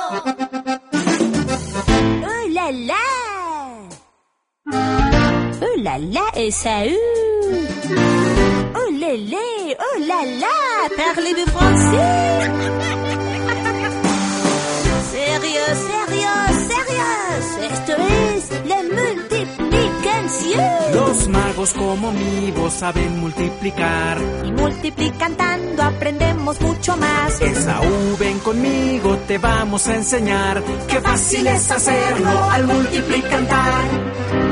Oh là là! Oh là là, et ça Oh lélé, oh là là, parlez-vous français? Sérieux, sérieux, sérieux, esto es la multiplicación. Los magos como mi voz saben multiplicar. Y multiplicando aprendemos mucho más. Esa ven conmigo, te vamos a enseñar. Qué fácil es hacerlo al multiplicar.